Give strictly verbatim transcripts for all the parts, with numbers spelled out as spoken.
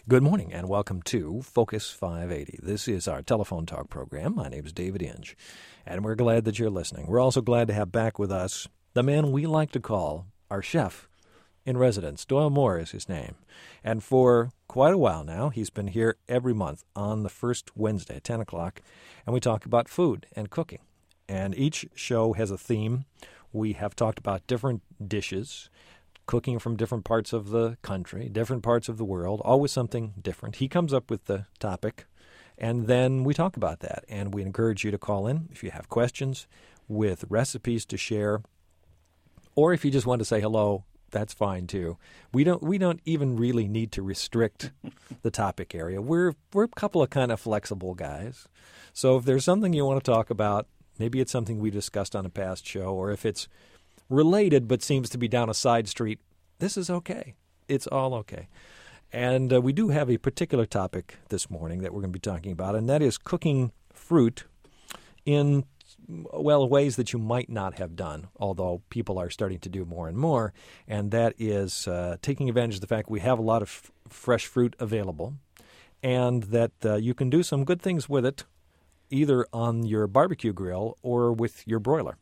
Good morning and welcome to Focus five eighty. This is our telephone talk program. My name is David Inge, and we're glad that you're listening. We're also glad to have back with us the man we like to call our chef in residence. Doyle Moore is his name. And for quite a while now, he's been here every month on the first Wednesday at ten o'clock, and we talk about food and cooking. And each show has a theme. We have talked about different dishes, cooking from different parts of the country, different parts of the world, always something different. He comes up with the topic, and then we talk about that. And we encourage you to call in if you have questions with recipes to share, or if you just want to say hello, that's fine too. We don't we don't even really need to restrict the topic area. We're we're a couple of kind of flexible guys. So if there's something you want to talk about, maybe it's something we discussed on a past show, or if it's related but seems to be down a side street, this is okay. It's all okay. And uh, we do have a particular topic this morning that we're going to be talking about, and that is cooking fruit in, well, ways that you might not have done, although people are starting to do more and more, and that is uh, taking advantage of the fact we have a lot of f- fresh fruit available, and that uh, you can do some good things with it, either on your barbecue grill or with your broiler.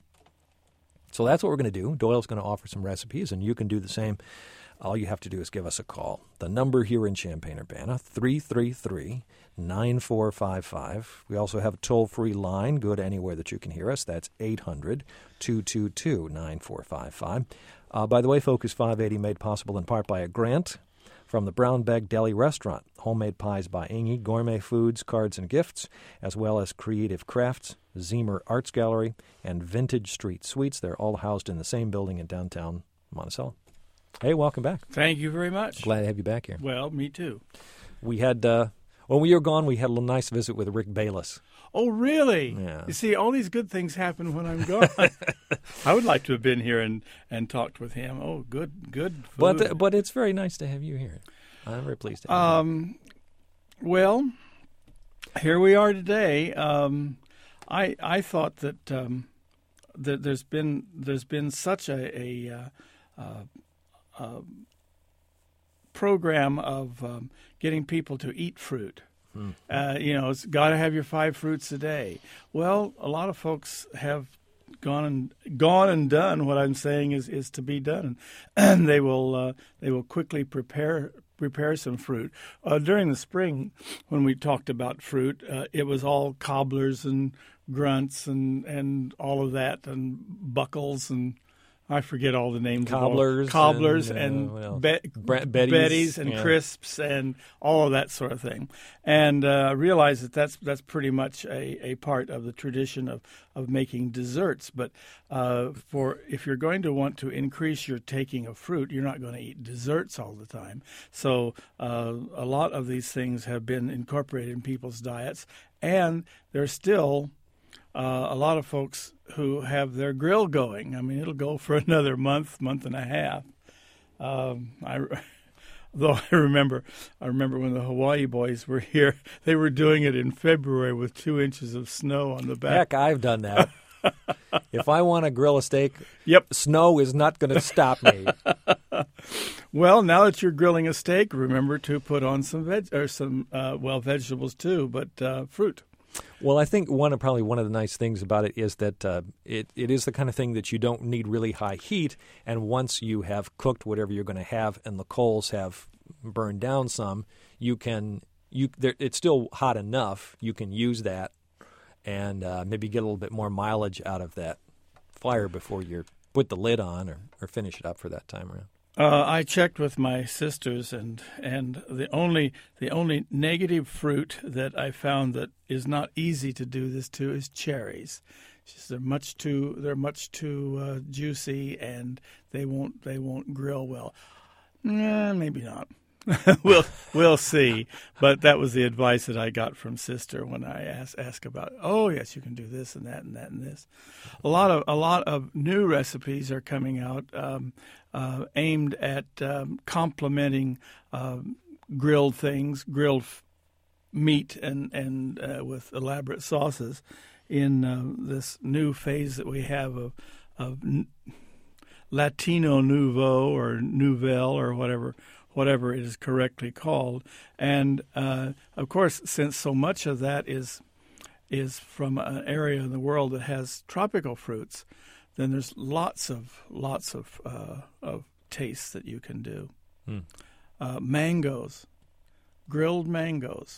So that's what we're going to do. Doyle's going to offer some recipes, and you can do the same. All you have to do is give us a call. The number here in Champaign-Urbana, three three three, nine four five five. We also have a toll-free line, good anywhere that you can hear us. That's eight hundred, two two two, nine four five five. Uh, by the way, Focus five eighty made possible in part by a grant from the Brown Bag Deli Restaurant, homemade pies by Ingy, gourmet foods, cards, and gifts, as well as Creative Crafts, Zemer Arts Gallery, and Vintage Street Sweets. They're all housed in the same building in downtown Monticello. Hey, welcome back. Thank you very much. Glad to have you back here. Well, me too. We had, uh, when we were gone, we had a little nice visit with Rick Bayless. Oh, really? Yeah. You see, all these good things happen when I'm gone. I would like to have been here and, and talked with him. Oh, good, good food. But uh, but it's very nice to have you here. I'm very pleased to have um, you. Well, here we are today. Um, I I thought that um, that there's been there's been such a a, uh, uh, uh, program of um, getting people to eat fruit. Mm-hmm. Uh, you know, it's got to have your five fruits a day. Well, a lot of folks have gone and gone and done what I'm saying is, is to be done, and they will uh, they will quickly prepare prepare some fruit. Uh, during the spring, when we talked about fruit, uh, it was all cobblers and grunts and, and all of that, and buckles and I forget all the names. Cobblers. Of all, cobblers and, and, uh, be, Bre- Betty's, Betty's and yeah. Crisps and all of that sort of thing. And I uh, realize that that's, that's pretty much a, a part of the tradition of, of making desserts. But uh, for if you're going to want to increase your taking of fruit, you're not going to eat desserts all the time. So uh, a lot of these things have been incorporated in people's diets, and they're still Uh, a lot of folks who have their grill going. I mean, it'll go for another month, month and a half. Um, I, though I remember, I remember when the Hawaii boys were here, they were doing it in February with two inches of snow on the back. Heck, I've done that. If I want to grill a steak, yep, snow is not going to stop me. Well, now that you're grilling a steak, remember to put on some veg or some uh, well vegetables too, but uh, fruit. Well, I think one of probably one of the nice things about it is that uh, it it is the kind of thing that you don't need really high heat, and once you have cooked whatever you're going to have and the coals have burned down some, you can you there, it's still hot enough. You can use that and uh, maybe get a little bit more mileage out of that fire before you put the lid on or, or finish it up for that time around. Uh, I checked with my sisters, and, and the only the only negative fruit that I found that is not easy to do this to is cherries. Just they're much too they're much too uh, juicy, and they won't they won't grill well. Nah, maybe not. we'll we'll see. But that was the advice that I got from sister when I asked ask about. Oh yes, you can do this and that and that and this. A lot of a lot of new recipes are coming out um, uh, aimed at um, complementing uh, grilled things, grilled f- meat, and and uh, with elaborate sauces in uh, this new phase that we have of of Latino Nouveau or Nouvelle or whatever. whatever it is correctly called. And uh, of course, since so much of that is is from an area in the world that has tropical fruits, then there's lots of lots of uh, of tastes that you can do. Mm. Uh, mangoes, grilled mangoes.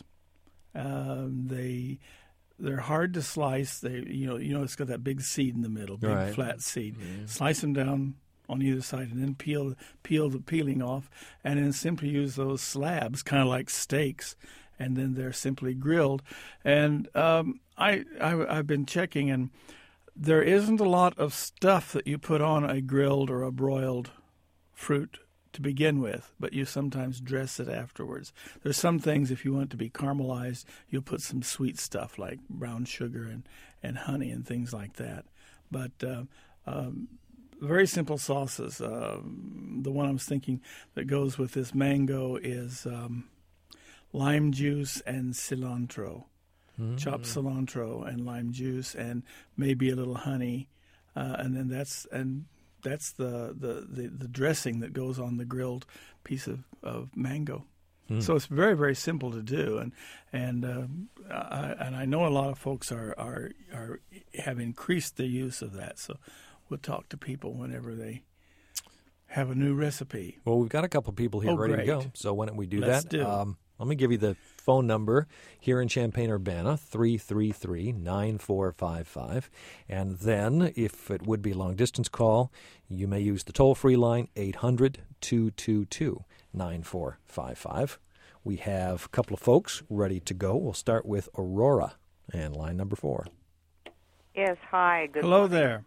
Um, they they're hard to slice. They you know you know it's got that big seed in the middle, big right. flat seed. Mm. Slice them down on either side, and then peel peel the peeling off, and then simply use those slabs, kind of like steaks, and then they're simply grilled. And um, I, I I've been checking, and there isn't a lot of stuff that you put on a grilled or a broiled fruit to begin with, but you sometimes dress it afterwards. There's some things, if you want it to be caramelized, you'll put some sweet stuff like brown sugar and, and honey and things like that. But uh, um, very simple sauces. Uh, the one I was thinking that goes with this mango is um, lime juice and cilantro. Mm-hmm. Chopped cilantro and lime juice and maybe a little honey, uh, and then that's and that's the, the, the, the dressing that goes on the grilled piece of, of mango. Mm. So it's very, very simple to do, and and uh, I, and I know a lot of folks are, are are have increased the use of that. So we'll talk to people whenever they have a new recipe. Well, we've got a couple people here oh, ready great. to go. So why don't we do Let's that? Do. Um, let me give you the phone number here in Champaign-Urbana, three three three, nine four five five. And then, if it would be a long-distance call, you may use the toll-free line, eight hundred, two two two, nine four five five. We have a couple of folks ready to go. We'll start with Aurora, and line number four. Yes, hi. Good Hello morning. there.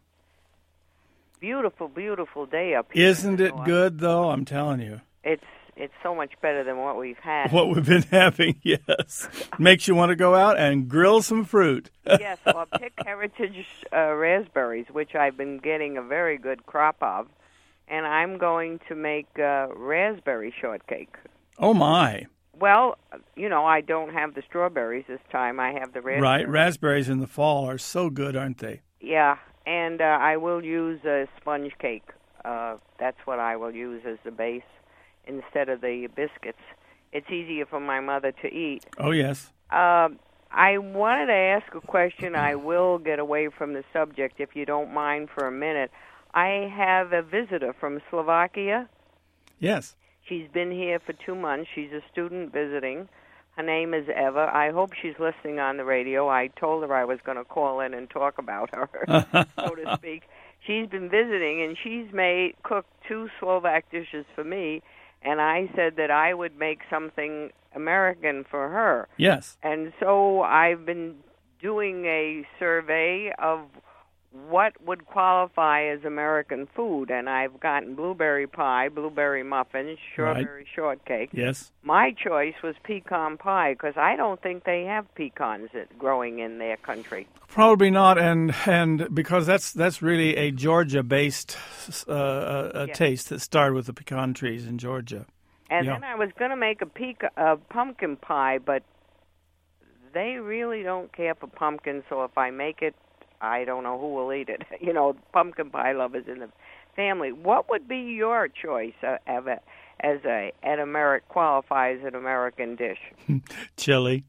Beautiful, beautiful day up here. Isn't it good, though? I'm telling you. It's it's so much better than what we've had. What we've been having, yes. Makes you want to go out and grill some fruit. Yes, well, pick heritage uh, raspberries, which I've been getting a very good crop of, and I'm going to make uh, raspberry shortcake. Oh, my. Well, you know, I don't have the strawberries this time. I have the raspberries. Right, raspberries in the fall are so good, aren't they? Yeah, and uh, I will use a sponge cake. Uh, that's what I will use as the base instead of the biscuits. It's easier for my mother to eat. Oh, yes. Uh, I wanted to ask a question. I will get away from the subject if you don't mind for a minute. I have a visitor from Slovakia. Yes. She's been here for two months. She's a student visiting. Her name is Eva. I hope she's listening on the radio. I told her I was going to call in and talk about her, so to speak. She's been visiting, and she's made cooked two Slovak dishes for me, and I said that I would make something American for her. Yes. And so I've been doing a survey of what would qualify as American food, and I've gotten blueberry pie, blueberry muffins, strawberry right. shortcake. Yes. My choice was pecan pie because I don't think they have pecans growing in their country. Probably not, and and because that's that's really a Georgia-based uh, uh, yes. taste that started with the pecan trees in Georgia. And yeah. then I was going to make a pecan, uh, pumpkin pie, but they really don't care for pumpkin, so if I make it, I don't know who will eat it. You know, pumpkin pie lovers in the family. What would be your choice uh, of a, as a an American qualifies an American dish? Chili.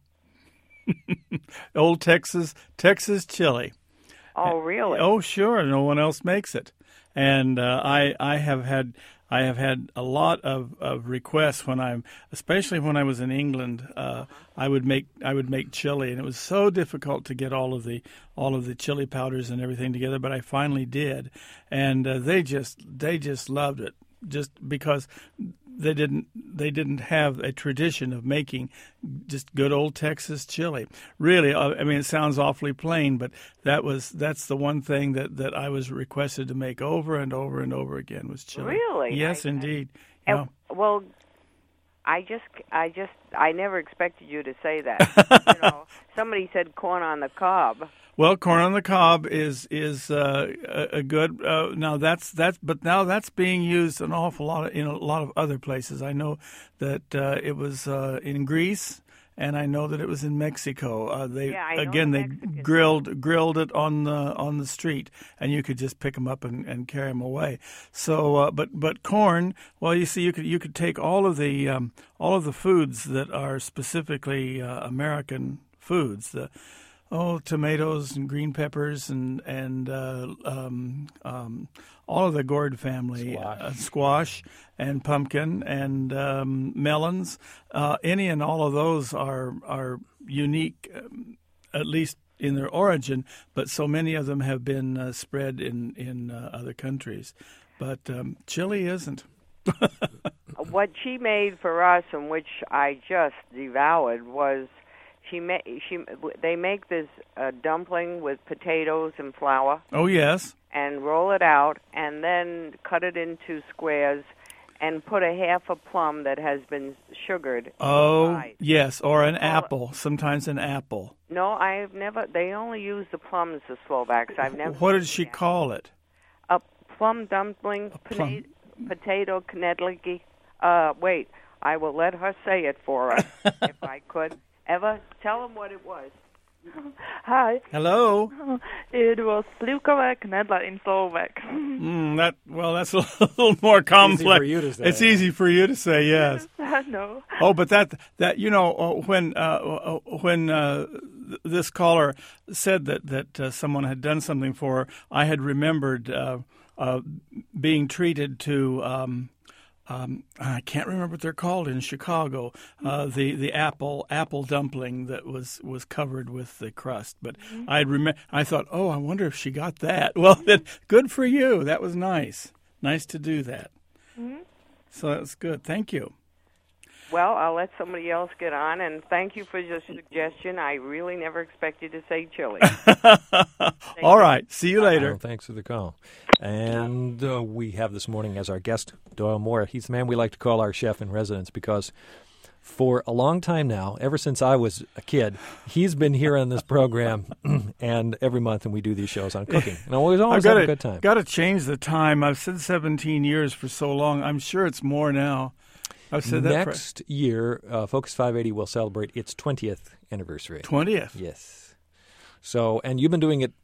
Old Texas Texas chili. Oh, really? Oh, sure. No one else makes it, and uh, I I have had. I have had a lot of, of requests when I'm, especially when I was in England. Uh, I would make I would make chili, and it was so difficult to get all of the all of the chili powders and everything together. But I finally did, and uh, they just they just loved it, just because they didn't they didn't have a tradition of making just good old Texas chili. Really, I mean, it sounds awfully plain, but that was that's the one thing that, that I was requested to make over and over and over again was chili. Really? Yes, I, indeed. I, yeah. Well, I just I just I never expected you to say that. You know, somebody said corn on the cob. Well, corn on the cob is is uh, a, a good. Uh, now that's that's but now that's being used an awful lot of, in a lot of other places. I know that uh, it was uh, in Greece and I know that it was in Mexico. Uh, they Yeah, I know again the they Mexicans. grilled grilled it on the on the street, and you could just pick them up and, and carry them away. So, uh, but but corn. Well, you see, you could you could take all of the um, all of the foods that are specifically uh, American foods. The Oh, tomatoes and green peppers and and uh, um, um, all of the gourd family, Squash. Uh, squash and pumpkin and um, melons. Uh, any and all of those are are unique, um, at least in their origin. But so many of them have been uh, spread in in uh, other countries. But um, chili isn't. What she made for us, and which I just devoured, was. She ma- she they make this uh, dumpling with potatoes and flour Oh yes. and roll it out and then cut it into squares and put a half a plum that has been sugared Oh inside. yes, or an Well, apple. Sometimes an apple. No, I've never. They only use the plums, the Slovaks. I've never. What did seen she that. call it? A plum dumpling, plum. pota- potato knedliki. Uh, wait, I will let her say it for us if I could. Eva, tell them what it was. Hi, Hello. it was Slivkova knedla in Slovak. Mm, that well, that's a little more complex. for you to say. It's easy for you to say, yes. No. Oh, but that that you know uh, when uh, uh, when uh, th- this caller said that that uh, someone had done something for her, I had remembered uh, uh, being treated to. Um, Um, I can't remember what they're called in Chicago. Uh, the the apple apple dumpling that was, was covered with the crust. But I rem- I thought, oh, I wonder if she got that. Well, then, good for you. That was nice. Nice to do that. Mm-hmm. So that's good. Thank you. Well, I'll let somebody else get on, and thank you for your suggestion. I really never expected to say chili. All right. See you later. Well, thanks for the call. And uh, we have this morning as our guest Doyle Moore. He's the man we like to call our chef in residence because for a long time now, ever since I was a kid, he's been here on this program and every month, and we do these shows on cooking. And always, always I've have got a good time. Got to change the time. I've said seventeen years for so long. I'm sure it's more now. I've said that for Next year, uh, Focus five eighty will celebrate its twentieth anniversary. twentieth. Yes. So, and you've been doing it,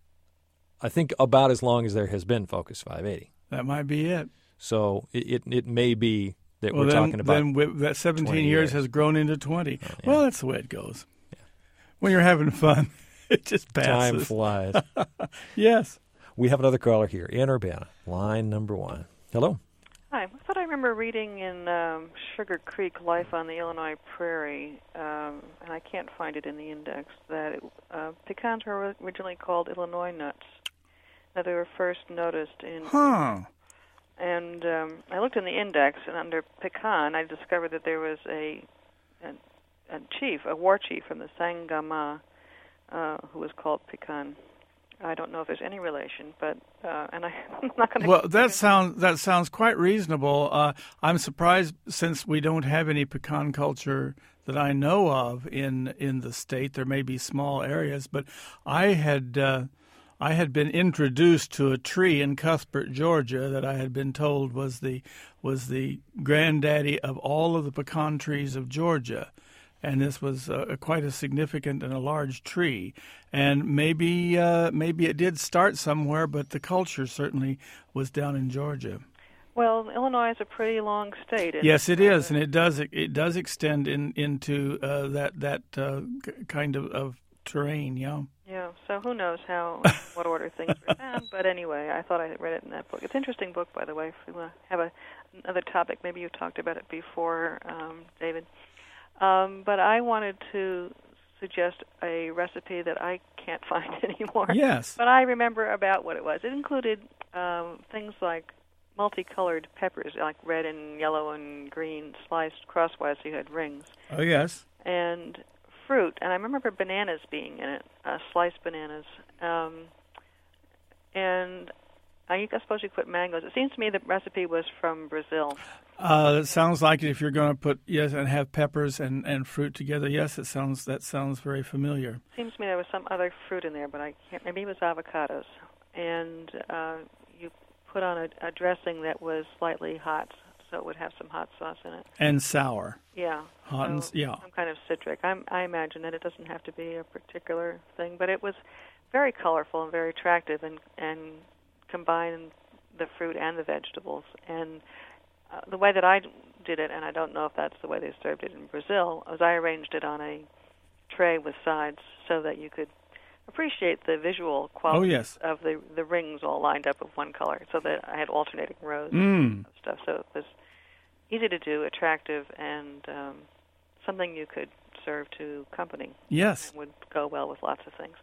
I think, about as long as there has been Focus five eighty. That might be it. So it it, it may be that Well, we're then, talking about. then we, that seventeen twenty years years. has grown into twenty. yeah. Well, that's the way it goes. When you're having fun, it just Time passes. flies. Yes. We have another caller here in Urbana, line number one. Hello. Hi. I thought I remember reading in um, Sugar Creek, Life on the Illinois Prairie, um, and I can't find it in the index, that it, uh, pecans were originally called Illinois nuts. That they were first noticed in... Huh. And um, I looked in the index, and under pecan, I discovered that there was a, a, a chief, a war chief from the Sangama, uh, who was called pecan. I don't know if there's any relation, but uh, and I, I'm not going to. Well, that sounds that sounds quite reasonable. Uh, I'm surprised since we don't have any pecan culture that I know of in in the state. There may be small areas, but I had uh, I had been introduced to a tree in Cuthbert, Georgia, that I had been told was the was the granddaddy of all of the pecan trees of Georgia. And this was uh, quite a significant and a large tree. And maybe uh, maybe it did start somewhere, but the culture certainly was down in Georgia. Well, Illinois is a pretty long state. And Yes, it is, and it does it does extend in into uh, that that uh, kind of, of terrain. Yeah. Yeah. So who knows how what order things were found? But anyway, I thought I read it in that book. It's an interesting book, by the way. If you want to have a, another topic, maybe you talked about it before, um, David. Um, but I wanted to suggest a recipe that I can't find anymore. Yes. But I remember about what it was. It included um, things like multicolored peppers, like red and yellow and green, sliced crosswise so you had rings. Oh, yes. And fruit. And I remember bananas being in it, uh, sliced bananas. Um, and I suppose you could put mangoes. It seems to me the recipe was from Brazil. Uh, it sounds like it if you're going to put, yes, and have peppers and, and fruit together. Yes, it sounds that sounds very familiar. Seems to me there was some other fruit in there, but I can't. Maybe it was avocados. And uh, you put on a, a dressing that was slightly hot, so it would have some hot sauce in it. And sour. Yeah. Hot and, so yeah. Some kind of citric. I'm, I imagine that it doesn't have to be a particular thing, but it was very colorful and very attractive, and, and combined the fruit and the vegetables. And uh, the way that I did it, and I don't know if that's the way they served it in Brazil, was I arranged it on a tray with sides so that you could appreciate the visual quality oh, yes. of the the rings all lined up of one color, so that I had alternating rows mm. of stuff. So it was easy to do, attractive, and um, something you could serve to company. Yes. It would go well with lots of things.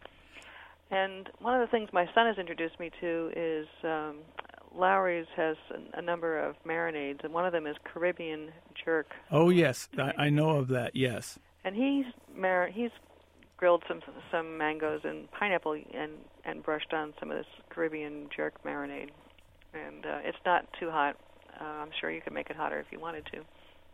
And one of the things my son has introduced me to is um, Lowry's has a, a number of marinades, and one of them is Caribbean jerk. Oh, yes. I, I know of that, yes. And he's mar- he's grilled some some mangoes and pineapple and, and brushed on some of this Caribbean jerk marinade. And uh, it's not too hot. Uh, I'm sure you could make it hotter if you wanted to.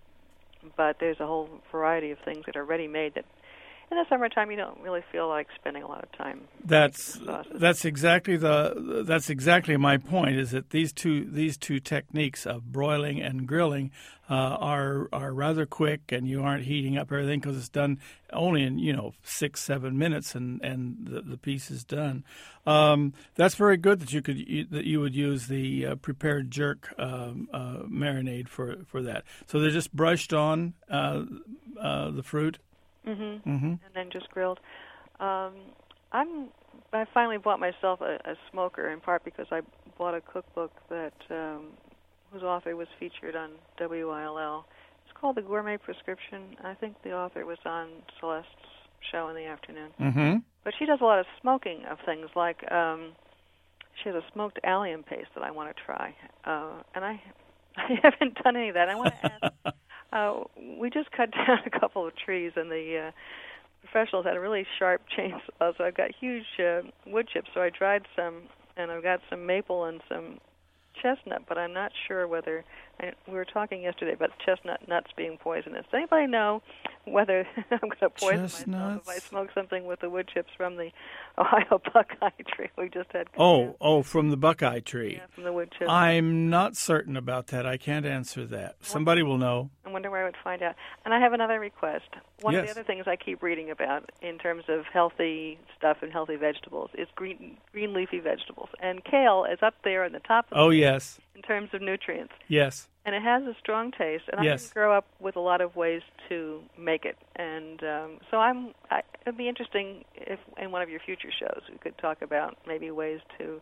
But there's a whole variety of things that are ready-made that in the summertime you don't really feel like spending a lot of time. That's that's exactly the that's exactly my point. Is that these two these two techniques of broiling and grilling uh, are are rather quick, and you aren't heating up everything because it's done only in you know six seven minutes, and, and the, the piece is done. Um, that's very good that you could you, that you would use the uh, prepared jerk um, uh, marinade for for that. So they're just brushed on uh, uh, the fruit. Mm-hmm. Mm-hmm. And then just grilled. Um, I'm. I finally bought myself a, a smoker, in part because I bought a cookbook that um, whose author was featured on W I L L. It's called The Gourmet Prescription. I think the author was on Celeste's show in the afternoon. Mm-hmm. But she does a lot of smoking of things, like um, she has a smoked allium paste that I want to try, uh, and I I haven't done any of that. I want to ask. Uh, we just cut down a couple of trees, and the uh, professionals had a really sharp chainsaw, so I've got huge uh, wood chips. So I dried some, and I've got some maple and some chestnut, but I'm not sure whether I, we were talking yesterday about chestnut nuts being poisonous. Does anybody know whether I'm going to poison Chestnuts? myself if I smoke something with the wood chips from the Ohio buckeye tree we just had? Oh, oh, from the buckeye tree. Yeah, from the wood chips. I'm not certain about that. I can't answer that. Somebody will know. I wonder where I would find out. And I have another request. One yes. of the other things I keep reading about in terms of healthy stuff and healthy vegetables is green green leafy vegetables. And kale is up there in the top of the Oh, list yes. in terms of nutrients. Yes. And it has a strong taste. And Yes. I can grow up with a lot of ways to make it. And um, so I'm. I, it'd be interesting if in one of your future shows we could talk about maybe ways to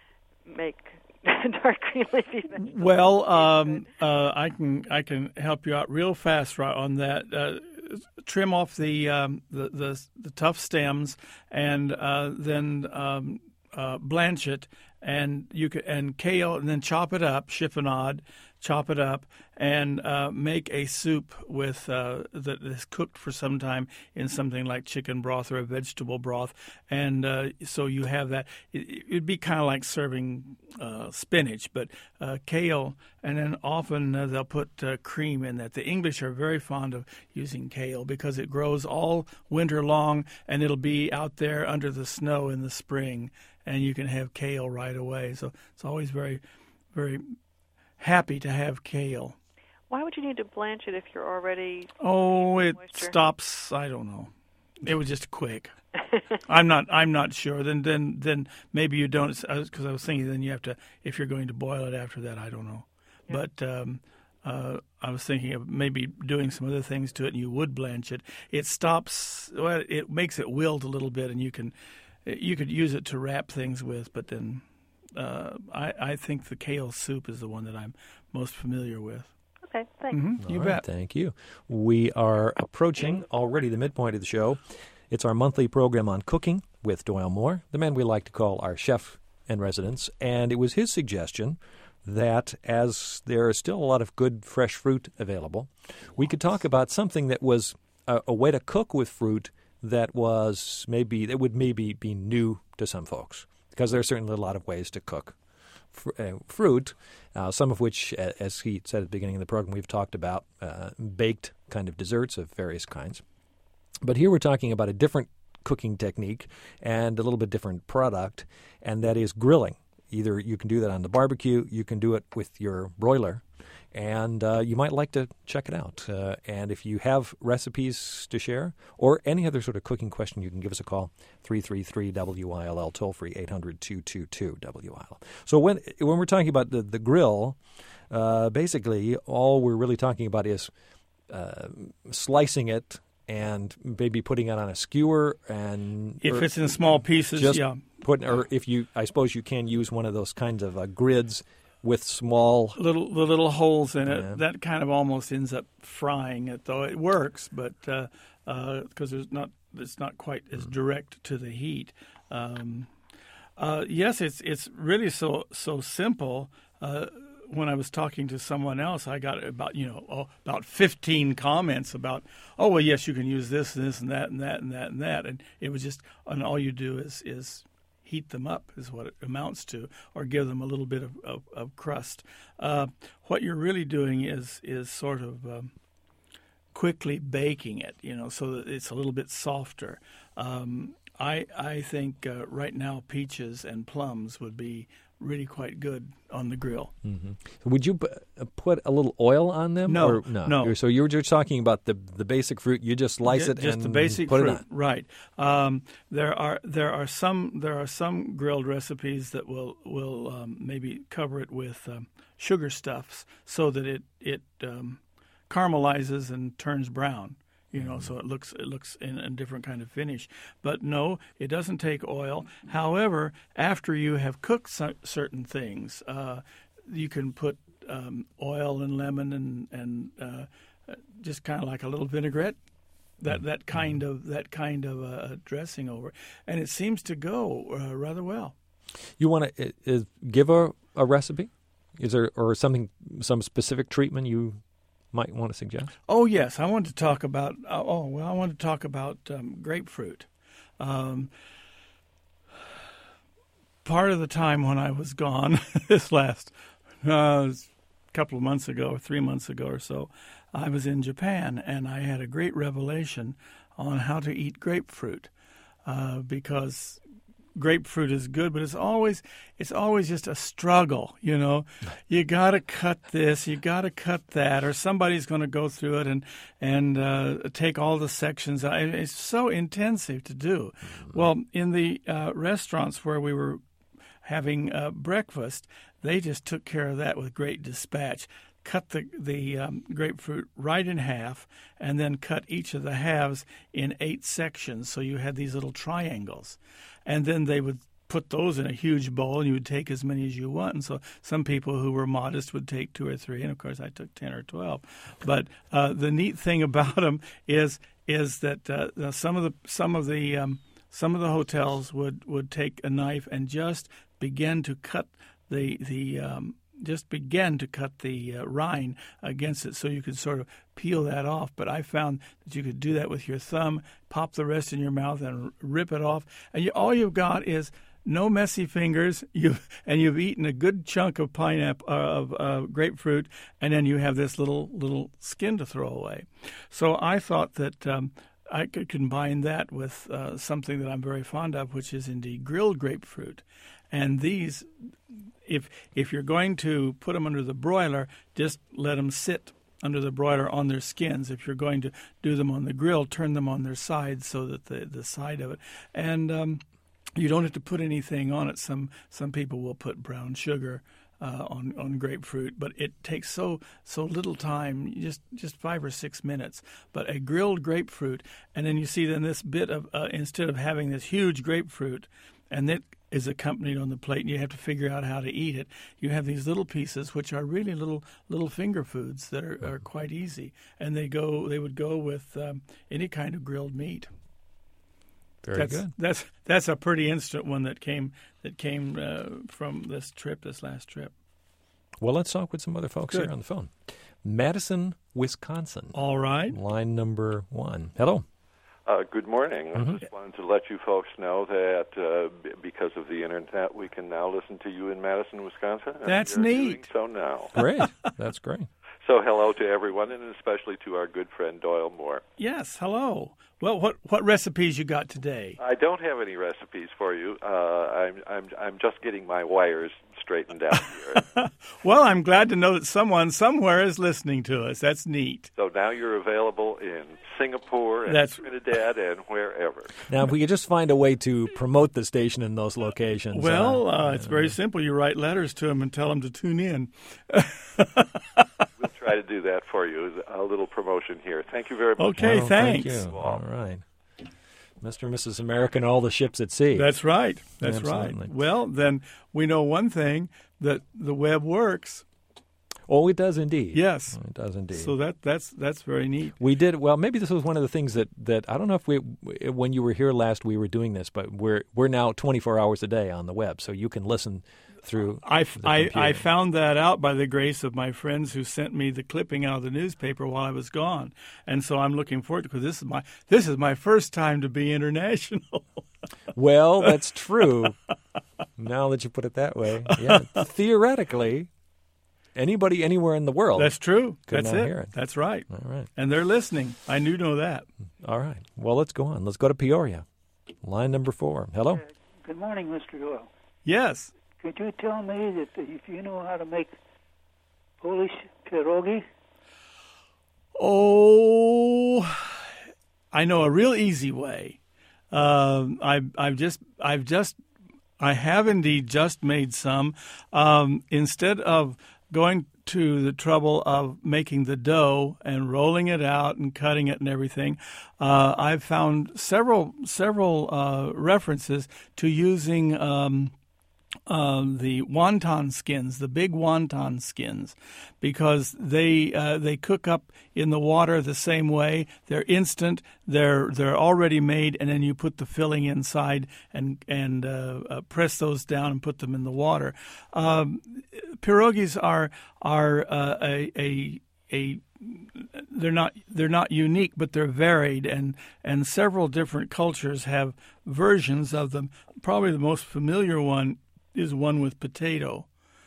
make dark green leafy vegetables. Well, um, uh, I can I can help you out real fast right on that. Uh, trim off the, um, the the the tough stems, and uh, then um, uh, blanch it, and you could and kale, and then chop it up, chiffonade, chop it up, and uh, make a soup with uh, that is cooked for some time in something like chicken broth or a vegetable broth, and uh, so you have that. It, it'd be kind of like serving uh, spinach, but uh, kale, and then often uh, they'll put uh, cream in that. The English are very fond of using kale because it grows all winter long, and it'll be out there under the snow in the spring, and you can have kale right away. So it's always very, very happy to have kale. Why would you need to blanch it if you're already... Oh, it moisture? stops. I don't know. It was just quick. I'm not. I'm not sure. Then, then, then maybe you don't. Because I was thinking, then you have to. If you're going to boil it after that, I don't know. Yeah. But um, uh, I was thinking of maybe doing some other things to it, and you would blanch it. It stops. Well, it makes it wilt a little bit, and you can, you could use it to wrap things with. But then, uh, I, I think the kale soup is the one that I'm most familiar with. Okay, thanks. Mm-hmm. You All bet. right, thank you. We are approaching already the midpoint of the show. It's our monthly program on cooking with Doyle Moore, the man we like to call our chef in residence. And it was his suggestion that as there is still a lot of good fresh fruit available, we could talk about something that was a, a way to cook with fruit that was maybe that would maybe be new to some folks, because there are certainly a lot of ways to cook fr- uh, fruit, uh, some of which, as he said at the beginning of the program, we've talked about uh, baked kind of desserts of various kinds. But here we're talking about a different cooking technique and a little bit different product, and that is grilling. Either you can do that on the barbecue, you can do it with your broiler, and uh, you might like to check it out. Uh, and if you have recipes to share or any other sort of cooking question, you can give us a call, three three three W I L L, toll-free, eight hundred, two two two, W I L L. So when when we're talking about the, the grill, uh, basically all we're really talking about is uh, slicing it and maybe putting it on a skewer, and if it's in small pieces, just yeah. Put, or if you, I suppose you can use one of those kinds of uh, grids with small little the little holes in it. Yeah. That kind of almost ends up frying it, though it works, but because uh, uh, there's not it's not quite as direct to the heat. Um, uh, yes, it's it's really so so simple. Uh, When I was talking to someone else, I got about you know oh, about fifteen comments about, oh well, yes, you can use this and this and that and that and that and that, and it was just, and all you do is is heat them up is what it amounts to, or give them a little bit of of, of crust. Uh, what you're really doing is is sort of um, quickly baking it, you know, so that it's a little bit softer. Um, I I think uh, right now peaches and plums would be really quite good on the grill. Mm-hmm. Would you p- put a little oil on them? No, or no. no. So you were just talking about the the basic fruit. You just slice just, it just and the basic put fruit, it on. right? Um, there are there are some there are some grilled recipes that will will um, maybe cover it with um, sugar stuffs so that it it um, caramelizes and turns brown. You know, so it looks it looks in a different kind of finish. But no, it doesn't take oil. However, after you have cooked c- certain things, uh, you can put um, oil and lemon and and uh, just kind of like a little vinaigrette, that that kind of that kind of uh, dressing over, and it seems to go uh, rather well. You want to uh, give a, a recipe? Is there or something some specific treatment you might want to suggest? Oh yes, I want to talk about. Uh, oh well, I want to talk about um, grapefruit. Um, part of the time when I was gone, this last uh, couple of months ago, or three months ago or so, I was in Japan, and I had a great revelation on how to eat grapefruit, uh, because grapefruit is good, but it's always it's always just a struggle, you know. You got to cut this, you got to cut that, or somebody's going to go through it and and uh, take all the sections out. It's so intensive to do. Mm-hmm. Well, in the uh, restaurants where we were having uh, breakfast, they just took care of that with great dispatch. Cut the the um, grapefruit right in half, and then cut each of the halves in eight sections, so you had these little triangles. And then they would put those in a huge bowl, and you would take as many as you want. And so some people who were modest would take two or three, and of course I took ten or twelve. But uh, the neat thing about them is is that uh, some of the some of the um, some of the hotels would, would take a knife and just begin to cut the the um, just begin to cut the uh, rind against it, so you could sort of peel that off. But I found that you could do that with your thumb, pop the rest in your mouth, and rip it off. And you, all you've got is no messy fingers. You and you've eaten a good chunk of pineapple, uh, of uh, grapefruit, and then you have this little little skin to throw away. So I thought that um, I could combine that with uh, something that I'm very fond of, which is indeed grilled grapefruit. And these, if if you're going to put them under the broiler, just let them sit under the broiler on their skins. If you're going to do them on the grill, turn them on their sides so that the, the side of it. And um, you don't have to put anything on it. Some some people will put brown sugar uh, on on grapefruit, but it takes so so little time, just just five or six minutes. But a grilled grapefruit, and then you see then this bit of uh, instead of having this huge grapefruit, and that is accompanied on the plate, and you have to figure out how to eat it. You have these little pieces, which are really little little finger foods that are, are quite easy, and they go they would go with um, any kind of grilled meat. Very that's, good. That's that's a pretty instant one that came that came uh, from this trip, this last trip. Well, let's talk with some other folks Good. here on the phone. Madison, Wisconsin. All right. Line number one. Hello. Uh, good morning. Mm-hmm. I just wanted to let you folks know that uh, b- because of the internet, we can now listen to you in Madison, Wisconsin. and That's you're neat. Doing so now. Great. That's great. So hello to everyone, and especially to our good friend Doyle Moore. Yes, hello. Well, what what recipes you got today? I don't have any recipes for you. Uh, I'm I'm I'm just getting my wires straightened out here. Well, I'm glad to know that someone somewhere is listening to us. That's neat. So now you're available in Singapore and That's... Trinidad and wherever. Now, if we could just find a way to promote the station in those locations. Well, uh, uh, it's very simple. You write letters to them and tell them to tune in. We'll try to do that for you. A little promotion here. Thank you very much. Okay, well, thanks. Thank you. All right. Mister and Missus America and all the ships at sea. That's right. That's Absolutely. right. Well, then we know one thing, that the web works. Oh, it does indeed. Yes. It does indeed. So that that's that's very neat. We did well. Maybe this was one of the things that, that I don't know if we when you were here last we were doing this, but we're we're now twenty-four hours a day on the web, so you can listen through. I, the I, computer. I found that out by the grace of my friends who sent me the clipping out of the newspaper while I was gone, and so I'm looking forward to because this is my this is my first time to be international. Well, that's true. Now that you put it that way, yeah. Theoretically, anybody anywhere in the world. That's true. Could That's now it. hear it. That's right. All right. And they're listening. I do know that. All right. Well, let's go on. Let's go to Peoria. Line number four. Hello. Good morning, Mister Doyle. Yes. Could you tell me that if you know how to make Polish pierogi? Oh, I know a real easy way. Um, I've I've just I've just I have indeed just made some. Um, instead of going to the trouble of making the dough and rolling it out and cutting it and everything, uh, I've found several several uh, references to using um, uh, the wonton skins, the big wonton skins, because they uh, they cook up in the water the same way. They're instant. They're they're already made, and then you put the filling inside and and uh, uh, press those down and put them in the water. Um, pierogis are are uh, a a a they're not they're not unique, but they're varied, and and several different cultures have versions of them. Probably the most familiar one is one with potato,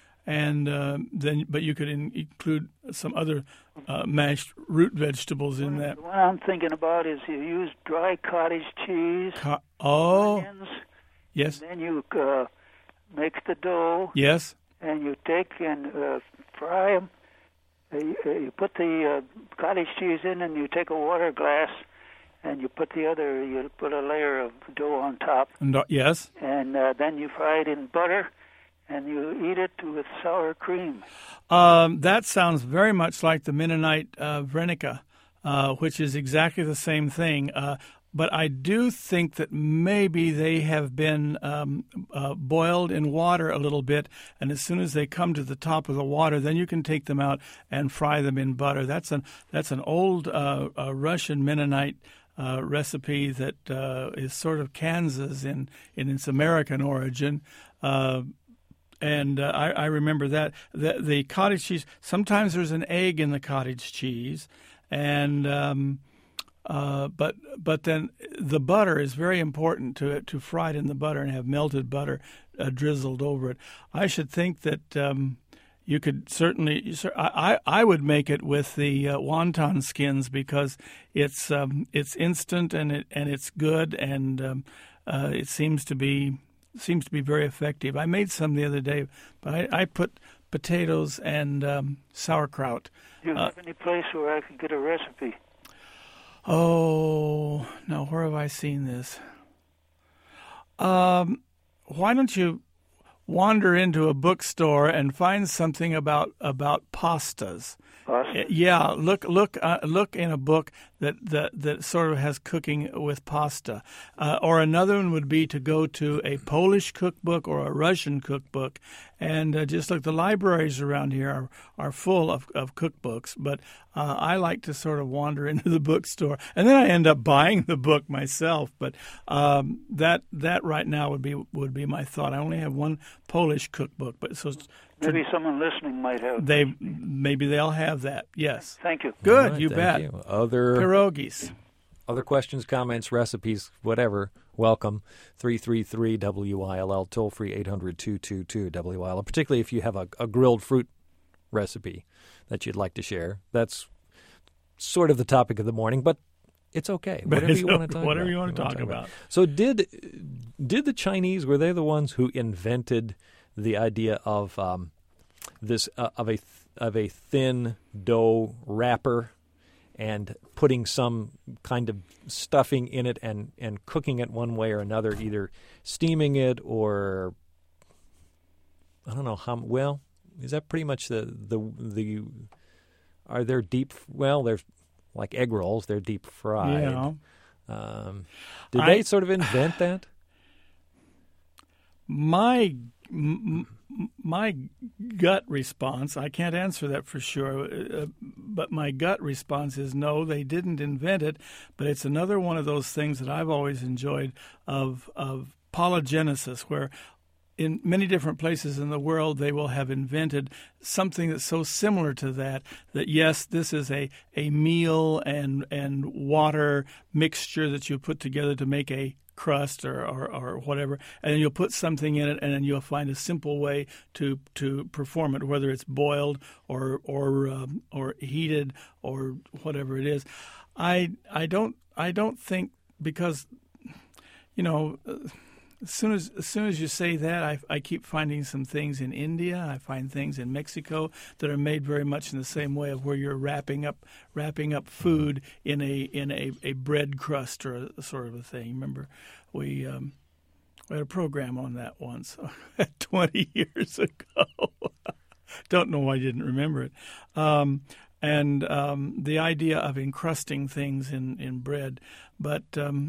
and uh, then but you could in, include some other uh, mashed root vegetables in that. The one I'm thinking about is you use dry cottage cheese, Co- oh, onions, yes, then you uh, make the dough, yes, and you take and uh, fry them. Uh, you, uh, you put the uh, cottage cheese in, and you take a water glass, and you put the other, you put a layer of dough on top, and, uh, yes. and uh, then you fry it in butter, and you eat it with sour cream. Um, that sounds very much like the Mennonite uh, Vrenica, uh, which is exactly the same thing. Uh, but I do think that maybe they have been um, uh, boiled in water a little bit, and as soon as they come to the top of the water, then you can take them out and fry them in butter. That's an that's an old uh, uh, Russian Mennonite Uh, recipe that uh, is sort of Kansas in, in its American origin. Uh, and uh, I, I remember that. The, the cottage cheese, sometimes there's an egg in the cottage cheese. and um, uh, But but then the butter is very important to to fry it in the butter and have melted butter uh, drizzled over it. I should think that... Um, You could certainly. I I would make it with the uh, wonton skins because it's um, it's instant and it and it's good and um, uh, it seems to be seems to be very effective. I made some the other day, but I, I put potatoes and um, sauerkraut. Do you have uh, any place where I could get a recipe? Oh no, where have I seen this? Um, why don't you wander into a bookstore and find something about about pastas? Pasta? Yeah, look look uh, look in a book that, that that sort of has cooking with pasta. Uh, or another one would be to go to a Polish cookbook or a Russian cookbook, and uh, just look. The libraries around here are, are full of, of cookbooks, but uh, I like to sort of wander into the bookstore, and then I end up buying the book myself. But um, that that right now would be would be my thought. I only have one Polish cookbook, but so maybe someone listening might have. They maybe they'll have that. Yes. Thank you. Good. Right, you thank bet. You. Other pierogies. Other questions, comments, recipes, whatever. Welcome. three three three W I L L, toll free eight hundred two two two W I L L. Particularly if you have a, a grilled fruit recipe that you'd like to share. That's sort of the topic of the morning, but it's okay. But whatever it's you want to okay. talk Whatever about. you want to want talk about. about. So did did the Chinese, were they the ones who invented the idea of um, this uh, of a of a thin dough wrapper and putting some kind of stuffing in it and, and cooking it one way or another, either steaming it or I don't know how well is that pretty much the the the are there deep well they're like egg rolls, they're deep fried. Yeah. Um, did I, they sort of invent that? My m- my gut response, I can't answer that for sure, uh, but my gut response is no, they didn't invent it, but it's another one of those things that I've always enjoyed of of polygenesis, where in many different places in the world, they will have invented something that's so similar to that, that yes, this is a, a meal and and water mixture that you put together to make a crust or, or, or whatever, and then you'll put something in it, and then you'll find a simple way to to perform it, whether it's boiled or or um, or heated or whatever it is. I I don't I don't think, because you know. Uh, As soon as as soon as you say that, I, I keep finding some things in India. I find things in Mexico that are made very much in the same way, of where you're wrapping up wrapping up food in a in a, a bread crust or a sort of a thing. Remember, we um, we had a program on that once, twenty years ago. Don't know why I didn't remember it. Um, and um, the idea of encrusting things in, in bread, but um,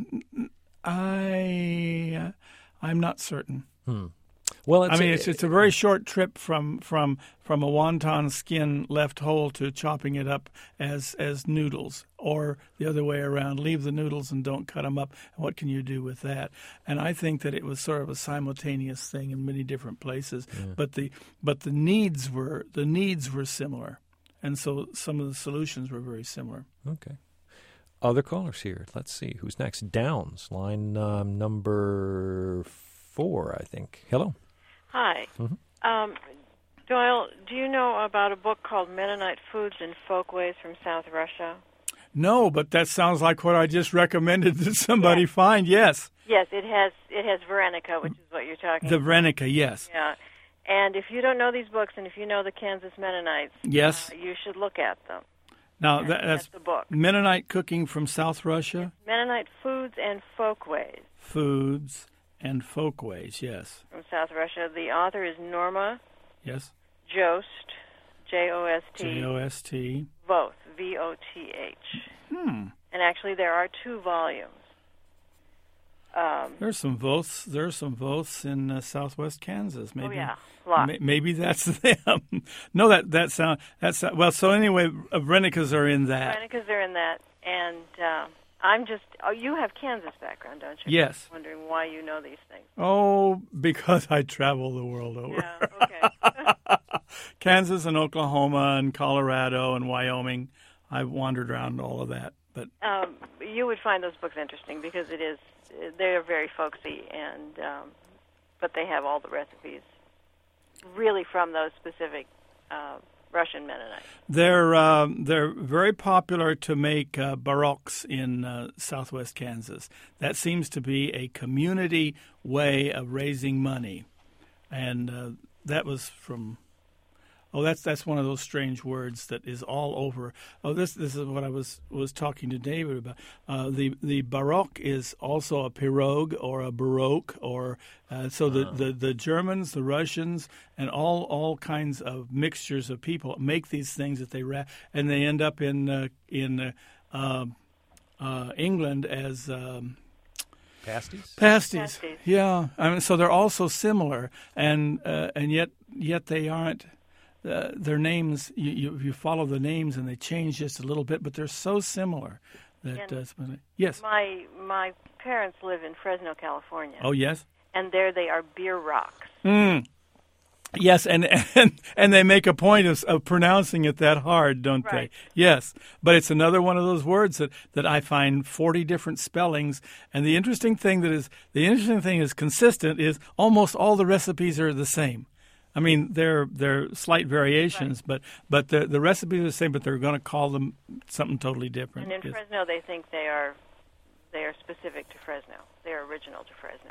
I. Uh, I'm not certain. Hmm. Well, it's I mean, a, it's it's a very short trip from, from from a wonton skin left whole to chopping it up as as noodles, or the other way around. Leave the noodles and don't cut them up. What can you do with that? And I think that it was sort of a simultaneous thing in many different places. Yeah. But the but the needs were the needs were similar, and so some of the solutions were very similar. Okay. Other callers here. Let's see. Who's next? Downs, line um, number four, I think. Hello. Hi. Mm-hmm. Um, Doyle, do you know about a book called Mennonite Foods and Folkways from South Russia? No, but that sounds like what I just recommended that somebody Yes. find. Yes. Yes, it has It has Verenica, which is what you're talking The about. Verenica, yes. Yeah. And if you don't know these books, and if you know the Kansas Mennonites, Yes. uh, you should look at them. Now, And that, that's the book. Mennonite cooking from South Russia. Mennonite Foods and Folkways Foods and Folkways, yes. from South Russia. The author is Norma Yes. Jost, J O S T, J O S T. Voth, V O T H. Hmm. And actually, there are two volumes. Um, There's some votes. There's some votes in uh, Southwest Kansas. Maybe. oh, yeah, a lot. May, maybe that's them. no, that that sound that's well. So anyway, uh, Verenicas are in that. Verenicas are in that. And uh, I'm just, oh, you have Kansas background, don't you? Yes. I'm wondering why you know these things. Oh, because I travel the world over. Yeah, okay. Kansas and Oklahoma and Colorado and Wyoming. I've wandered around all of that. But um, you would find those books interesting because it is, they're very folksy, and um, but they have all the recipes really from those specific uh, Russian Mennonites. They're um, they're very popular to make uh, baroques in uh, Southwest Kansas. That seems to be a community way of raising money, and uh, that was from. Oh, that's that's one of those strange words that is all over. Oh, this this is what I was, was talking to David about. Uh, the the baroque is also a pirogue or a baroque, or uh, so the, Oh. the, the Germans, the Russians, and all all kinds of mixtures of people make these things that they wrap, and they end up in uh, in uh, uh, uh, England as. Um, Pasties? Pasties. Pasties. Yeah, I mean, so they're all so similar, and uh, and yet yet they aren't. Uh, their names, you, you you follow the names, and they change just a little bit, but they're so similar that. And Uh, it's been- yes. My my parents live in Fresno, California, Oh yes. and there they are beer rocks. Mm. Yes, and, and and they make a point of, of pronouncing it that hard, don't Right. they? Yes, but it's another one of those words that, that I find forty different spellings. And the interesting thing that is the interesting thing is consistent is almost all the recipes are the same. I mean, they're they're slight variations, right. but but the the recipes are the same, but they're going to call them something totally different. And in yes. Fresno, they think they are they are specific to Fresno. They're original to Fresno.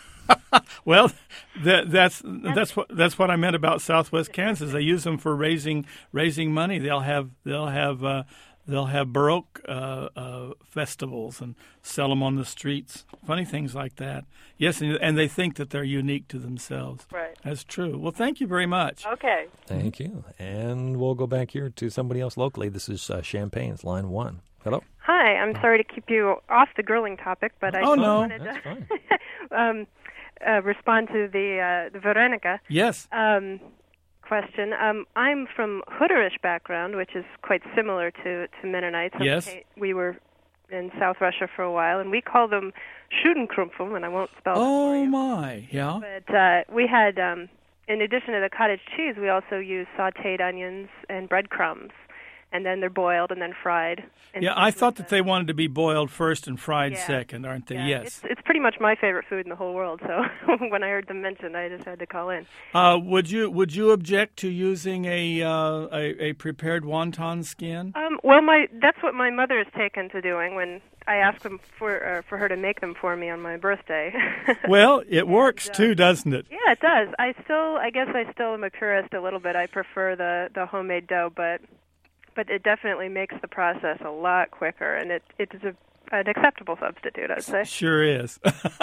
Well, that, that's that's what that's what I meant about Southwest Kansas. They use them for raising raising money. They'll have they'll have uh, they'll have Baroque uh, uh, festivals and sell them on the streets. Funny things like that. Yes, and, and they think that they're unique to themselves. Right. That's true. Well, thank you very much. Okay. Thank you. And we'll go back here to somebody else locally. This is uh, Champagne's line one. Hello. Hi. I'm sorry to keep you off the grilling topic, but I oh, just no. wanted That's to fine. um, uh, respond to the uh, the Veronica. Yes. Um, question. Um, I'm from Hutterish background, which is quite similar to, to Mennonites. Yes. We were in South Russia for a while, and we call them Schudenkrumpfen, and I won't spell it Oh, for you. my. Yeah. But uh, we had, um, in addition to the cottage cheese, we also use sautéed onions and breadcrumbs, and then they're boiled and then fried. Yeah, I thought that they wanted to be boiled first and fried Yeah. second, aren't they? Yeah, Yes. It's, it's pretty much my favorite food in the whole world, so when I heard them mentioned, I just had to call in. Uh, would you would you object to using a uh, a, a prepared wonton skin? Um, well, my that's what my mother has taken to doing when I asked them for uh, for her to make them for me on my birthday. Well, it works and, uh, too, doesn't it? Yeah, it does. I still, I guess I still am a purist a little bit. I prefer the, the homemade dough, but but it definitely makes the process a lot quicker, and it it is a, an acceptable substitute, I'd say. Sure is.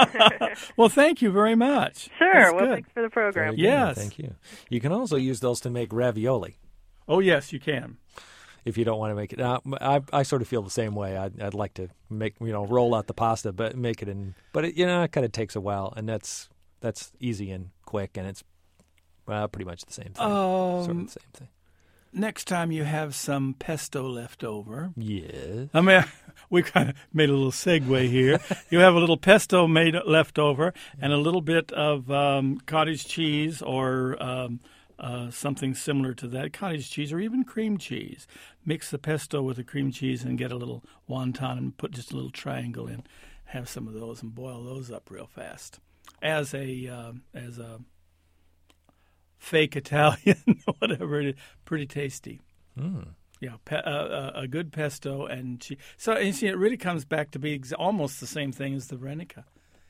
Well, thank you very much. Sure. That's well, good. thanks for the program. Very good. Yes. Thank you. You can also use those to make ravioli. Oh, yes, you can. If you don't want to make it, uh, I I sort of feel the same way. I'd, I'd like to make you know roll out the pasta, but make it in. But it, you know, it kind of takes a while, and that's that's easy and quick, and it's well, pretty much the same thing. Um, sort of the same thing. Next time you have some pesto left over. Yes. I mean, we kind of made a little segue here. You have a little pesto made left over, and a little bit of um, cottage cheese or um, uh, something similar to that, cottage cheese or even cream cheese. Mix the pesto with the cream cheese and get a little wonton and put just a little triangle in. Have some of those and boil those up real fast as a uh, as a fake Italian, whatever it is. Pretty tasty. Mm. Yeah, pe- uh, a good pesto and cheese. So you see, it really comes back to be ex- almost the same thing as the Veronica,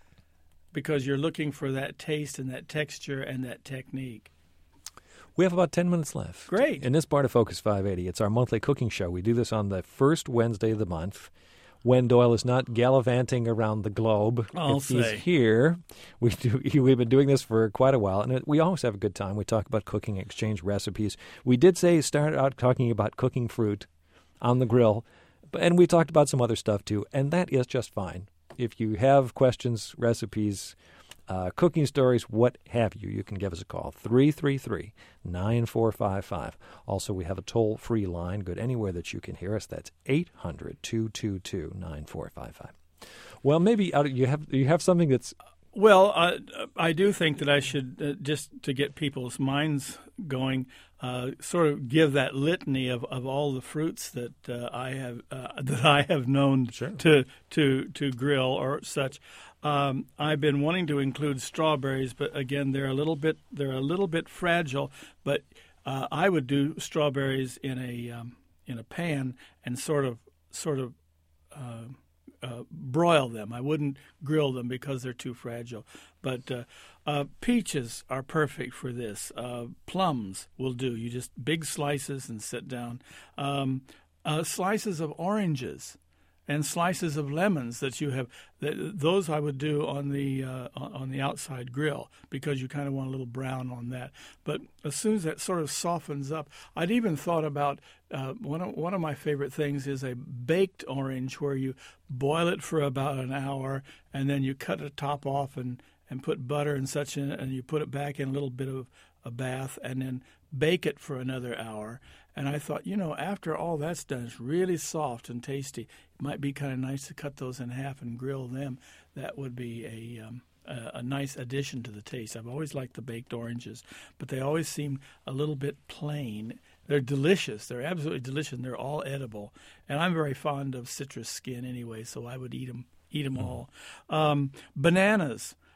because you're looking for that taste and that texture and that technique. We have about ten minutes left. Great. In this part of Focus five eighty, it's our monthly cooking show. We do this on the first Wednesday of the month. When Doyle is not gallivanting around the globe, I'll if he's say. here, we do, we've been doing this for quite a while, and it, we always have a good time. We talk about cooking, exchange recipes. We did say start out talking about cooking fruit on the grill, but, and we talked about some other stuff too, and that is just fine. If you have questions, recipes, uh, cooking stories, what have you, you can give us a call, three three three, nine four five five. Also, we have a toll-free line, good anywhere that you can hear us. That's eight hundred, two two two, nine four five five. Well, maybe uh, you have you have something that's... Well, uh, I do think that I should, uh, just to get people's minds going, uh, sort of give that litany of, of all the fruits that uh, I have uh, that I have known Sure. to to to grill or such. Um, I've been wanting to include strawberries, but again, they're a little bit they're a little bit fragile. But uh, I would do strawberries in a um, in a pan and sort of sort of. Uh, Uh, broil them. I wouldn't grill them because they're too fragile. But uh, uh, peaches are perfect for this. Uh, plums will do. You just big slices and sit down. Um, uh, slices of oranges and slices of lemons that you have. Th- those I would do on the uh, on the outside grill because you kind of want a little brown on that. But as soon as that sort of softens up, I'd even thought about uh, one of one of my favorite things is a baked orange where you boil it for about an hour and then you cut the top off and, and put butter and such in it and you put it back in a little bit of a bath and then bake it for another hour. And I thought, you know, after all that's done, it's really soft and tasty. It might be kind of nice to cut those in half and grill them. That would be a um, a, a nice addition to the taste. I've always liked the baked oranges, but they always seem a little bit plain. They're delicious. They're absolutely delicious. And they're all edible. And I'm very fond of citrus skin anyway, so I would eat them, eat them all. Um, bananas.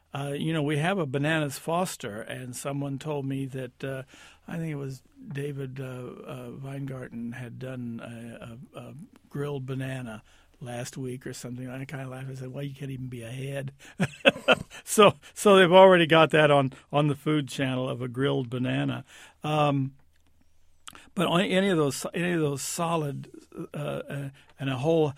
Uh, you know, we have a Bananas Foster, and someone told me that uh, I think it was David uh, uh, Weingarten had done a, a, a grilled banana last week or something. I kind of laughed. I said, "Well, you can't even be ahead." so, so they've already got that on, on the Food Channel of a grilled banana. Um, but on any of those, any of those solid uh, uh, and a whole,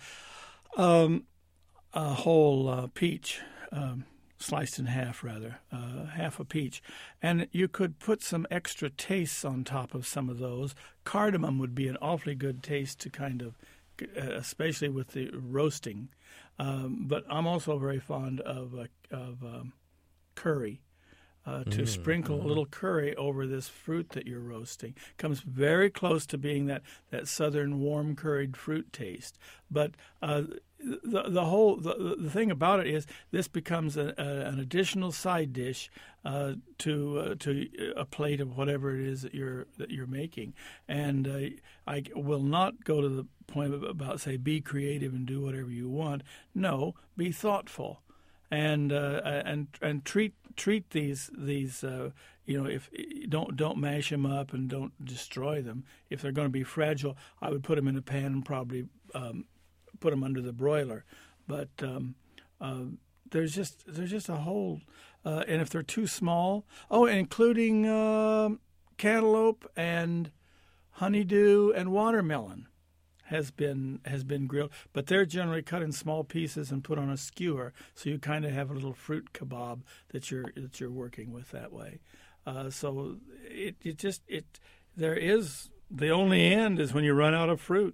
um, a whole uh, peach. Um, sliced in half, rather, uh, half a peach. And you could put some extra tastes on top of some of those. Cardamom would be an awfully good taste to kind of, uh, especially with the roasting. Um, but I'm also very fond of, uh, of um, curry. Uh, to mm, sprinkle mm. a little curry over this fruit that you're roasting. Comes very close to being that, that southern warm curried fruit taste. But uh, the the whole the, the thing about it is this becomes a, a, an additional side dish uh, to uh, to a plate of whatever it is that you're that you're making. And uh, I will not go to the point about say be creative and do whatever you want. No, be thoughtful. And uh, and and treat treat these these uh, you know if don't don't mash them up and don't destroy them. If they're going to be fragile, I would put them in a pan and probably um, put them under the broiler. But um, uh, there's just there's just a whole uh, and if they're too small, oh, including uh, cantaloupe and honeydew and watermelon. has been has been grilled, but they're generally cut in small pieces and put on a skewer, so you kind of have a little fruit kebab that you're that you're working with that way. Uh, so it it just it there is the only end is when you run out of fruit.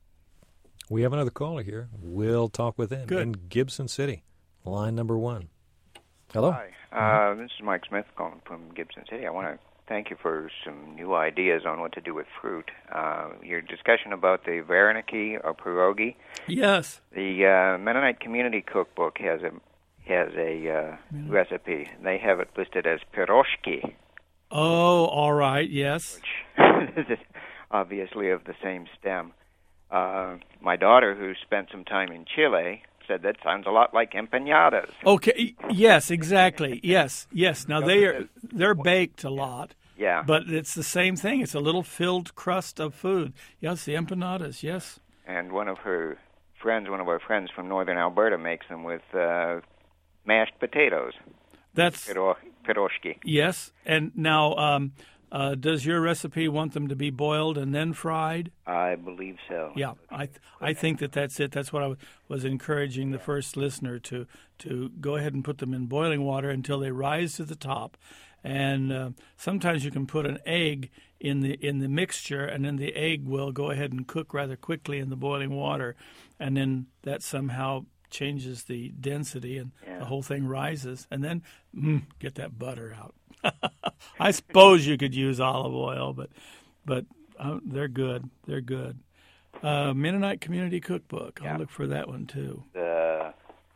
We have another caller here. We'll talk with him Good. in Gibson City, line number one. Hello. Hi, uh, this is Mike Smith calling from Gibson City. I want to thank you for some new ideas on what to do with fruit. Uh, your discussion about the vareniki or pierogi. Yes. The uh, Mennonite Community Cookbook has a has a uh, recipe. They have it listed as piroshki. Oh, all right. Yes. Which is obviously of the same stem. Uh, my daughter, who spent some time in Chile, said that sounds a lot like empanadas. Okay. Yes. Exactly. Yes. Yes. Now they are they're baked a lot. Yeah. But it's the same thing. It's a little filled crust of food. Yes, the empanadas, yes. And one of her friends, one of our friends from northern Alberta, makes them with uh, mashed potatoes. That's Piro- piroshki. Yes. And now, um, uh, does your recipe want them to be boiled and then fried? I believe so. Yeah, I th- I think that that's it. That's what I w- was encouraging the first listener to to go ahead and put them in boiling water until they rise to the top. And uh, sometimes you can put an egg in the in the mixture, and then the egg will go ahead and cook rather quickly in the boiling water, and then that somehow changes the density, and yeah. the whole thing rises. And then mm, get that butter out. I suppose you could use olive oil, but but uh, they're good. They're good. Uh, Mennonite Community Cookbook. I'll yeah. look for that one too. The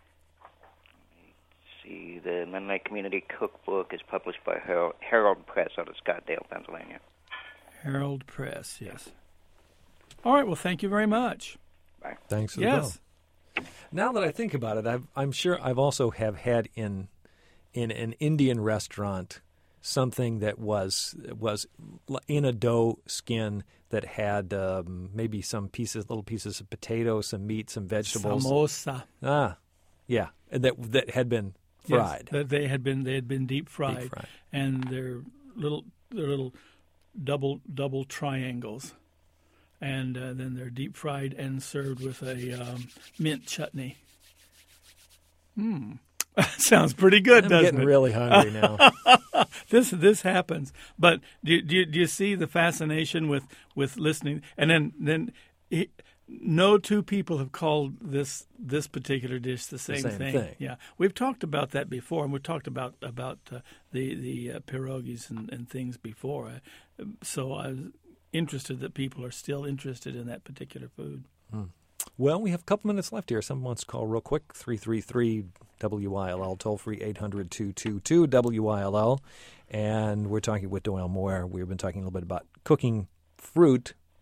The Mennonite Community Cookbook is published by Herald, Herald Press out of Scottsdale, Pennsylvania. Herald Press, yes. All right, well, thank you very much. Bye. Thanks for yes. the call. Now that I think about it, I've, I'm sure I've also have had in in an Indian restaurant something that was was in a dough skin that had um, maybe some pieces, little pieces of potato, some meat, some vegetables. Samosa. Ah, yeah, that that had been fried. Yes, they had been they had been deep fried, deep fried. And they're little they're little double double triangles, and uh, then they're deep fried and served with a um, mint chutney. Hmm, sounds pretty good, I'm doesn't getting it? really hungry now. this this happens, but do, do you, do you see the fascination with, with listening? And then then. It, No two people have called this this particular dish the same, the same thing. thing. Yeah, we've talked about that before, and we've talked about about uh, the the uh, pierogies and, and things before. Uh, so I was interested that people are still interested in that particular food. Hmm. Well, we have a couple minutes left here. Someone wants to call real quick, three three three W I L L, toll-free eight hundred, two two two, W I L L. And we're talking with Doyle Moore. We've been talking a little bit about cooking fruit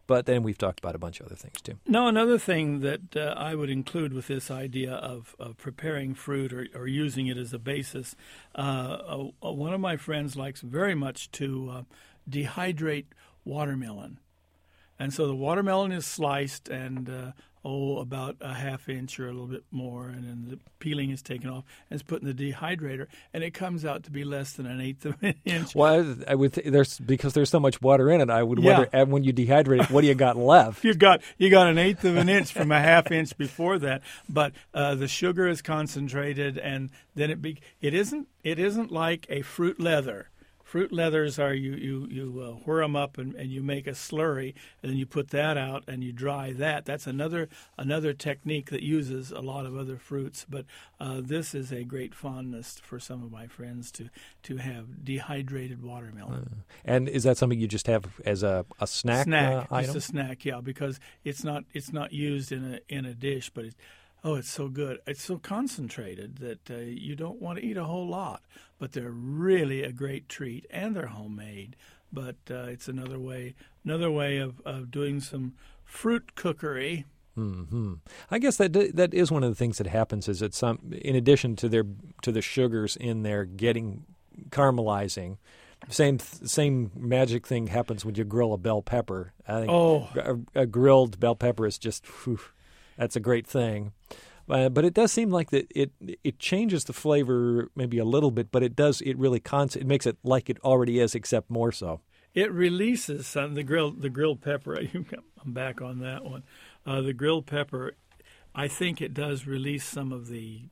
But then we've talked about a bunch of other things, too. No, another thing that uh, I would include with this idea of, of preparing fruit or, or using it as a basis, uh, uh, one of my friends likes very much to uh, dehydrate watermelon. And so the watermelon is sliced and, uh, oh, about a half inch or a little bit more, and then the peeling is taken off and it's put in the dehydrator, and it comes out to be less than an eighth of an inch. Well, I would th- there's because there's so much water in it. I would Yeah. wonder and when you dehydrate it, what do you got left? You got you got an eighth of an inch from a half inch before that, but uh, the sugar is concentrated, and then it be it isn't it isn't like a fruit leather. Fruit leathers are you you you uh, whir them up and, and you make a slurry, and then you put that out and you dry that. That's another another technique that uses a lot of other fruits. But uh, this is a great fondness for some of my friends to to have dehydrated watermelon. Uh, and is that something you just have as a, a snack, Snack, uh, just item? a snack, yeah, because it's not it's not used in a in a dish, but it, oh, it's so good. It's so concentrated that uh, you don't want to eat a whole lot, but they're really a great treat, and they're homemade. But uh, it's another way another way of, of doing some fruit cookery. Mm-hmm. I guess that that is one of the things that happens. Is that some, in addition to their to the sugars in there getting caramelizing, same same magic thing happens when you grill a bell pepper. I think Oh. a, a grilled bell pepper is just. Whew, that's a great thing. Uh, but it does seem like that it it changes the flavor maybe a little bit, but it does it really cons- it makes it like it already is, except more so. It releases some the grilled the grilled pepper. I'm back on that one. Uh, the grilled pepper, I think it does release some of the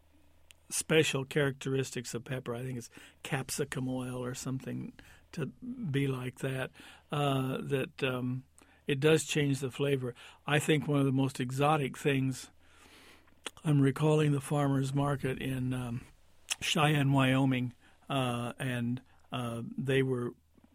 special characteristics of pepper. I think it's capsicum oil or something to be like that. Uh, that um, it does change the flavor. I think one of the most exotic things. I'm recalling the farmers market in um, Cheyenne, Wyoming, uh, and uh, they were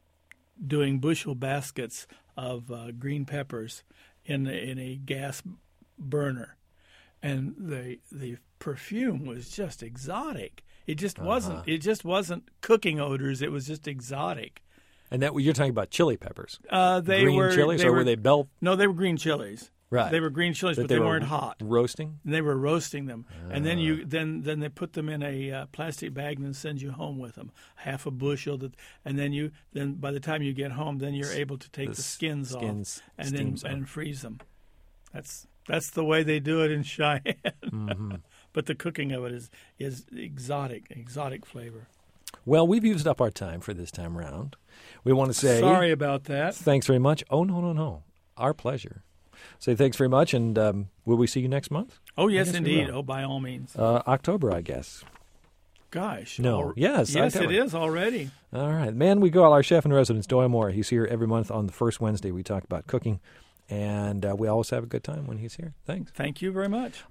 doing bushel baskets of uh, green peppers in in a gas burner, and the the perfume was just exotic. It just Uh-huh. wasn't. It just wasn't cooking odors. It was just exotic. And that you're talking about chili peppers. Uh, they green were chilies, they or were, were they bell? No, they were green chilies. Right. They were green chilies, That but they they, were weren't hot. Roasting? And they were roasting them, and then Ah. you then then they put them in a uh, plastic bag and then send you home with them, half a bushel. That, and then you then by the time you get home, then you're able to take The the skins, skins off and then steams off. and freeze them. That's that's the way they do it in Cheyenne. Mm-hmm. But the cooking of it is is exotic, exotic flavor. Well, we've used up our time for this time around. We want to say Sorry about that. Thanks very much. Oh no no no, our pleasure. Say thanks very much, and um, will we see you next month? Oh I yes, guess we indeed. will. Oh, by all means. Uh, October, I guess. Gosh. No. al- Yes, Yes, October. it is already. All right. Man, we call our chef in residence, Doyle Moore. He's here every month on the first Wednesday. We talk about cooking, and uh, we always have a good time when he's here. Thanks. Thank you very much.